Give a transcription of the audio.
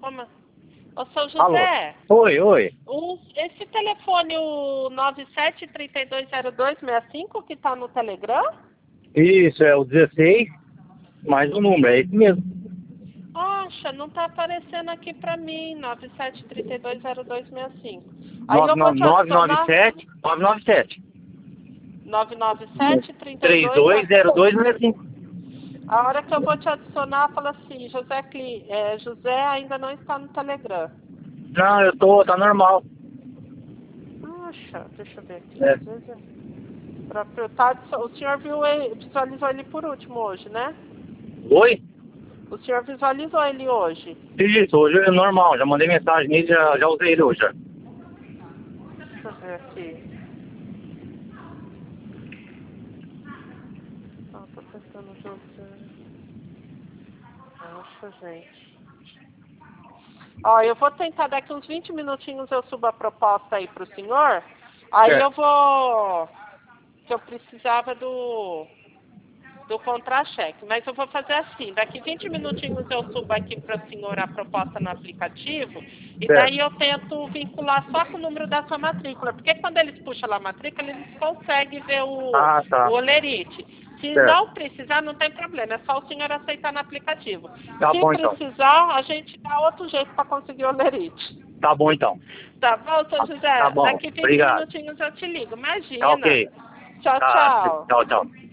Ô, seu Alô? José, Oi. esse telefone, o 97320265, que tá no Telegram? Isso, é o 16, mais o número, é esse mesmo. Poxa, não tá aparecendo aqui pra mim, 97320265. Aí eu vou te adicionar 997. 997-32... 320265. A hora que eu vou te adicionar, fala assim, José ainda não está no Telegram. Não, tá normal. Poxa, deixa eu ver aqui. É. Às vezes o senhor visualizou ele por último hoje, né? Oi? O senhor visualizou ele hoje. Isso, hoje é normal, já mandei mensagem nele, já usei ele hoje. Já. Deixa eu ver aqui. Tô pensando José. Nossa, gente. Ó, eu vou tentar daqui uns 20 minutinhos eu subo a proposta aí pro senhor. Aí É. eu vou... Que eu precisava do contra-cheque. Mas eu vou fazer assim, daqui 20 minutinhos eu subo aqui para o senhor a proposta no aplicativo e daí eu tento vincular só com o número da sua matrícula. Porque quando eles puxam lá a matrícula, eles conseguem ver Ah, tá. o olerite. Se Certo. não precisar, não tem problema. É só o senhor aceitar no aplicativo. Tá Se bom então. precisar, a gente dá outro jeito para conseguir o olerite. Tá bom então. Tá bom, seu José? Tá bom. Daqui 20 Obrigado. minutinhos eu te ligo. Imagina. Tá ok. Tchau, Tá. tchau. Tchau.